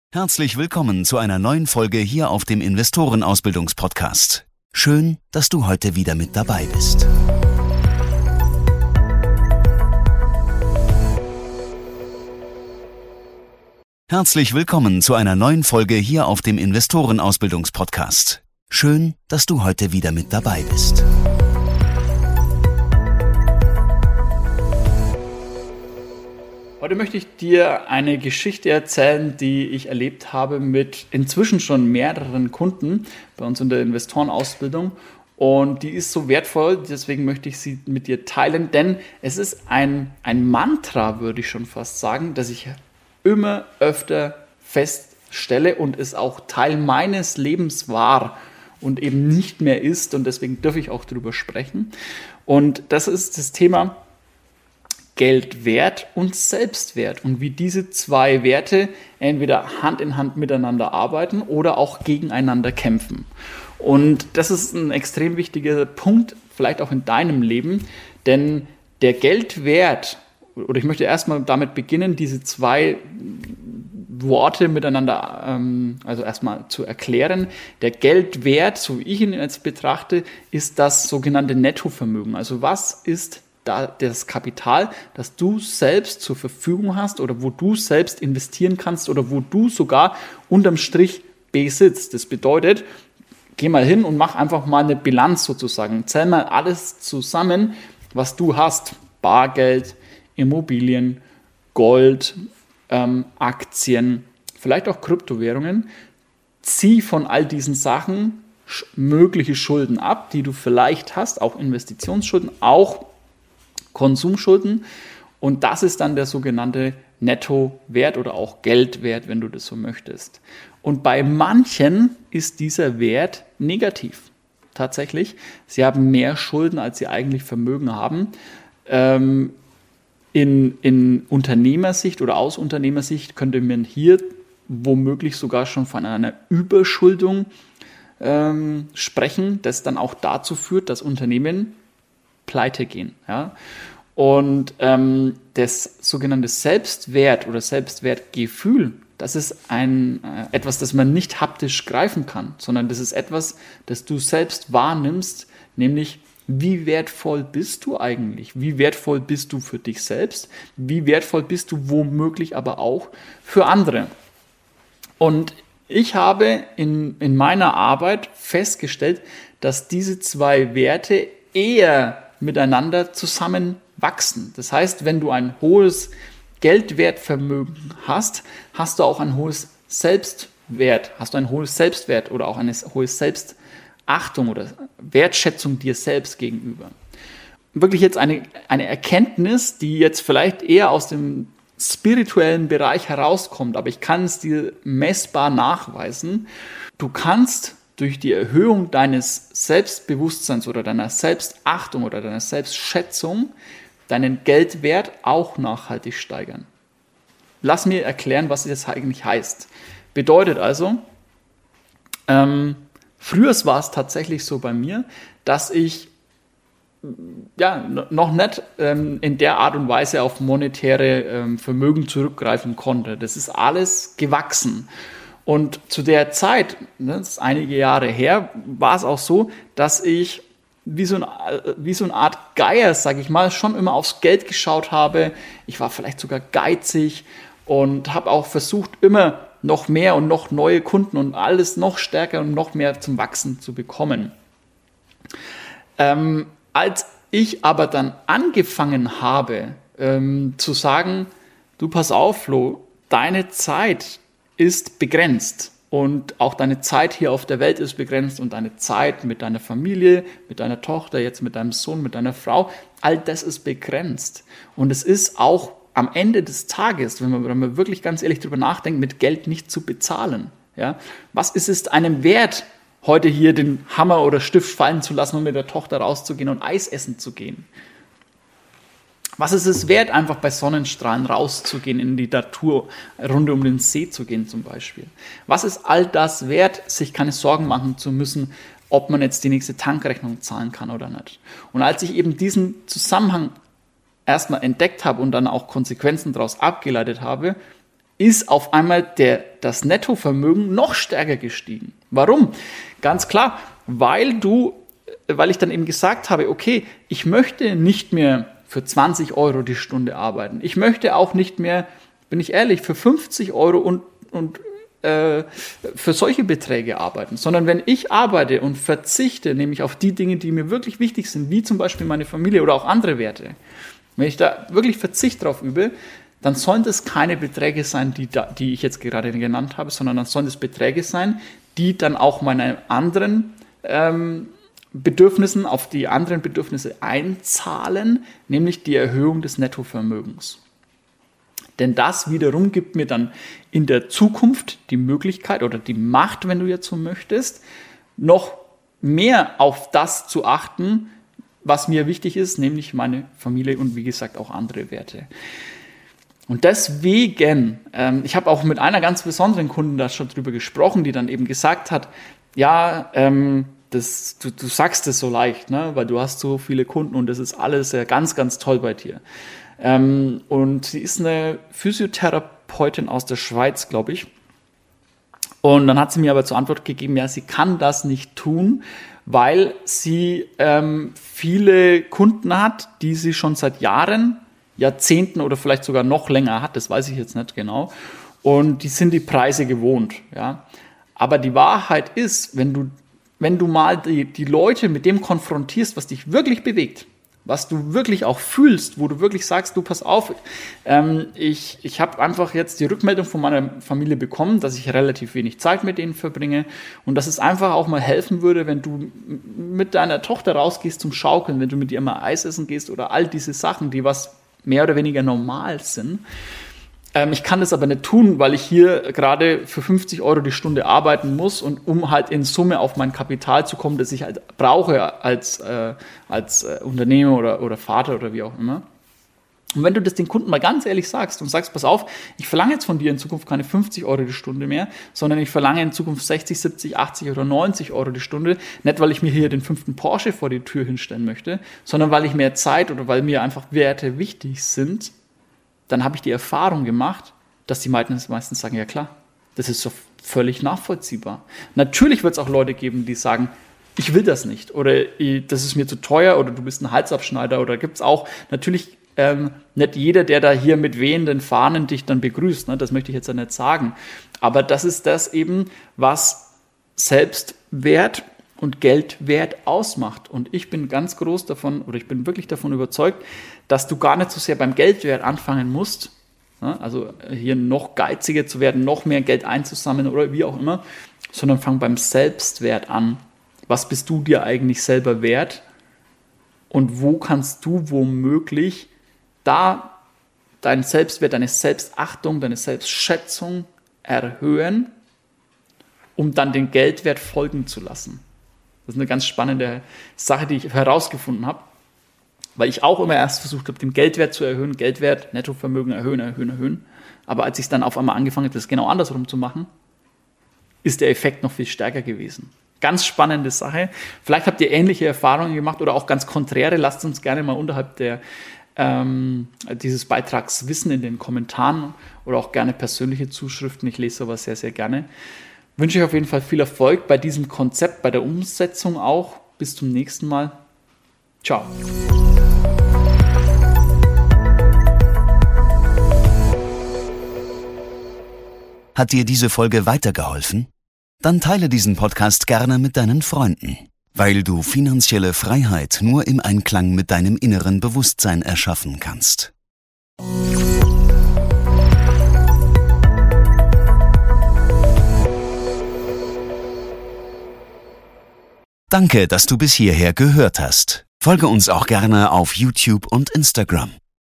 Herzlich willkommen zu einer neuen Folge hier auf dem Investorenausbildungspodcast. Schön, dass du heute wieder mit dabei bist. Herzlich willkommen zu einer neuen Folge hier auf dem Investorenausbildungspodcast. Schön, dass du heute wieder mit dabei bist. Heute möchte ich dir eine Geschichte erzählen, die ich erlebt habe mit inzwischen schon mehreren Kunden bei uns in der Investorenausbildung. Und die ist so wertvoll, deswegen möchte ich sie mit dir teilen, denn es ist ein Mantra, würde ich schon fast sagen, das ich immer öfter feststelle und es auch Teil meines Lebens war und eben nicht mehr ist. Und deswegen darf ich auch darüber sprechen. Und das ist das Thema Geldwert und Selbstwert und wie diese zwei Werte entweder Hand in Hand miteinander arbeiten oder auch gegeneinander kämpfen. Und das ist ein extrem wichtiger Punkt, vielleicht auch in deinem Leben, denn der Geldwert, oder ich möchte erstmal damit beginnen, diese zwei Worte miteinander, also erstmal zu erklären. Der Geldwert, so wie ich ihn jetzt betrachte, ist das sogenannte Nettovermögen. Also was ist das Kapital, das du selbst zur Verfügung hast oder wo du selbst investieren kannst oder wo du sogar unterm Strich besitzt. Das bedeutet, geh mal hin und mach einfach mal eine Bilanz sozusagen. Zähl mal alles zusammen, was du hast. Bargeld, Immobilien, Gold, Aktien, vielleicht auch Kryptowährungen. Zieh von all diesen Sachen mögliche Schulden ab, die du vielleicht hast, auch Investitionsschulden, auch Konsumschulden, und das ist dann der sogenannte Nettowert oder auch Geldwert, wenn du das so möchtest. Und bei manchen ist dieser Wert negativ. Tatsächlich, sie haben mehr Schulden, als sie eigentlich Vermögen haben. In Unternehmersicht oder aus Unternehmersicht könnte man hier womöglich sogar schon von einer Überschuldung sprechen, das dann auch dazu führt, dass Unternehmen pleite gehen. Ja? Und das sogenannte Selbstwert oder Selbstwertgefühl, das ist etwas, das man nicht haptisch greifen kann, sondern das ist etwas, das du selbst wahrnimmst, nämlich wie wertvoll bist du eigentlich? Wie wertvoll bist du für dich selbst? Wie wertvoll bist du womöglich aber auch für andere? Und ich habe in meiner Arbeit festgestellt, dass diese zwei Werte eher miteinander zusammenwachsen. Das heißt, wenn du ein hohes Geldwertvermögen hast, hast du auch ein hohes Selbstwert, hast du ein hohes Selbstwert oder auch eine hohe Selbstachtung oder Wertschätzung dir selbst gegenüber. Wirklich jetzt eine Erkenntnis, die jetzt vielleicht eher aus dem spirituellen Bereich herauskommt, aber ich kann es dir messbar nachweisen. Du kannst durch die Erhöhung deines Selbstbewusstseins oder deiner Selbstachtung oder deiner Selbstschätzung deinen Geldwert auch nachhaltig steigern. Lass mir erklären, was das eigentlich heißt. Bedeutet also, früher war es tatsächlich so bei mir, dass ich noch nicht in der Art und Weise auf monetäre Vermögen zurückgreifen konnte. Das ist alles gewachsen. Und zu der Zeit, das ist einige Jahre her, war es auch so, dass ich wie so eine Art Geier, sage ich mal, schon immer aufs Geld geschaut habe. Ich war vielleicht sogar geizig und habe auch versucht, immer noch mehr und noch neue Kunden und alles noch stärker und noch mehr zum Wachsen zu bekommen. Als ich aber dann angefangen habe zu sagen, du pass auf, Flo, deine Zeit ist begrenzt und auch deine Zeit hier auf der Welt ist begrenzt und deine Zeit mit deiner Familie, mit deiner Tochter, jetzt mit deinem Sohn, mit deiner Frau, all das ist begrenzt. Und es ist auch am Ende des Tages, wenn man wirklich ganz ehrlich drüber nachdenkt, mit Geld nicht zu bezahlen. Ja? Was ist es einem wert, heute hier den Hammer oder Stift fallen zu lassen und mit der Tochter rauszugehen und Eis essen zu gehen? Was ist es wert, einfach bei Sonnenstrahlen rauszugehen, in die Natur, rund um den See zu gehen zum Beispiel? Was ist all das wert, sich keine Sorgen machen zu müssen, ob man jetzt die nächste Tankrechnung zahlen kann oder nicht? Und als ich eben diesen Zusammenhang erstmal entdeckt habe und dann auch Konsequenzen daraus abgeleitet habe, ist auf einmal das Nettovermögen noch stärker gestiegen. Warum? Ganz klar, weil ich dann eben gesagt habe, okay, ich möchte nicht mehr für 20 Euro die Stunde arbeiten. Ich möchte auch nicht mehr, bin ich ehrlich, für 50 Euro und für solche Beträge arbeiten, sondern wenn ich arbeite und verzichte, nämlich auf die Dinge, die mir wirklich wichtig sind, wie zum Beispiel meine Familie oder auch andere Werte, wenn ich da wirklich Verzicht drauf übe, dann sollen das keine Beträge sein, die ich jetzt gerade genannt habe, sondern dann sollen das Beträge sein, die dann auch meine anderen Bedürfnissen, auf die anderen Bedürfnisse einzahlen, nämlich die Erhöhung des Nettovermögens. Denn das wiederum gibt mir dann in der Zukunft die Möglichkeit oder die Macht, wenn du jetzt so möchtest, noch mehr auf das zu achten, was mir wichtig ist, nämlich meine Familie und wie gesagt auch andere Werte. Und deswegen, ich habe auch mit einer ganz besonderen Kundin da schon drüber gesprochen, die dann eben gesagt hat, ja, du sagst es so leicht, ne? Weil du hast so viele Kunden und das ist alles ja ganz, ganz toll bei dir. Und sie ist eine Physiotherapeutin aus der Schweiz, glaube ich. Und dann hat sie mir aber zur Antwort gegeben, ja, sie kann das nicht tun, weil sie viele Kunden hat, die sie schon seit Jahren, Jahrzehnten oder vielleicht sogar noch länger hat, das weiß ich jetzt nicht genau. Und die sind die Preise gewohnt. Ja. Aber die Wahrheit ist, wenn du mal die Leute mit dem konfrontierst, was dich wirklich bewegt, was du wirklich auch fühlst, wo du wirklich sagst, du pass auf, ich habe einfach jetzt die Rückmeldung von meiner Familie bekommen, dass ich relativ wenig Zeit mit denen verbringe und dass es einfach auch mal helfen würde, wenn du mit deiner Tochter rausgehst zum Schaukeln, wenn du mit ihr mal Eis essen gehst oder all diese Sachen, die was mehr oder weniger normal sind. Ich kann das aber nicht tun, weil ich hier gerade für 50 Euro die Stunde arbeiten muss und um halt in Summe auf mein Kapital zu kommen, das ich halt brauche als Unternehmer oder Vater oder wie auch immer. Und wenn du das den Kunden mal ganz ehrlich sagst und sagst, pass auf, ich verlange jetzt von dir in Zukunft keine 50 Euro die Stunde mehr, sondern ich verlange in Zukunft 60, 70, 80 oder 90 Euro die Stunde, nicht weil ich mir hier den 5. Porsche vor die Tür hinstellen möchte, sondern weil ich mehr Zeit oder weil mir einfach Werte wichtig sind, dann habe ich die Erfahrung gemacht, dass die meistens sagen, ja klar, das ist so völlig nachvollziehbar. Natürlich wird es auch Leute geben, die sagen, ich will das nicht oder das ist mir zu teuer oder du bist ein Halsabschneider oder gibt es auch natürlich nicht jeder, der da hier mit wehenden Fahnen dich dann begrüßt, ne? Das möchte ich jetzt ja nicht sagen. Aber das ist das eben, was Selbstwert und Geldwert ausmacht. Und ich bin ganz groß davon, oder ich bin wirklich davon überzeugt, dass du gar nicht so sehr beim Geldwert anfangen musst, ne? Also hier noch geiziger zu werden, noch mehr Geld einzusammeln oder wie auch immer, sondern fang beim Selbstwert an. Was bist du dir eigentlich selber wert? Und wo kannst du womöglich da deinen Selbstwert, deine Selbstachtung, deine Selbstschätzung erhöhen, um dann den Geldwert folgen zu lassen? Das ist eine ganz spannende Sache, die ich herausgefunden habe, weil ich auch immer erst versucht habe, den Geldwert zu erhöhen, Geldwert, Nettovermögen erhöhen. Aber als ich es dann auf einmal angefangen habe, das genau andersrum zu machen, ist der Effekt noch viel stärker gewesen. Ganz spannende Sache. Vielleicht habt ihr ähnliche Erfahrungen gemacht oder auch ganz konträre. Lasst uns gerne mal unterhalb dieses Beitrags wissen in den Kommentaren oder auch gerne persönliche Zuschriften. Ich lese sowas sehr, sehr gerne. Wünsche euch auf jeden Fall viel Erfolg bei diesem Konzept, bei der Umsetzung auch. Bis zum nächsten Mal. Ciao. Hat dir diese Folge weitergeholfen? Dann teile diesen Podcast gerne mit deinen Freunden, weil du finanzielle Freiheit nur im Einklang mit deinem inneren Bewusstsein erschaffen kannst. Danke, dass du bis hierher gehört hast. Folge uns auch gerne auf YouTube und Instagram.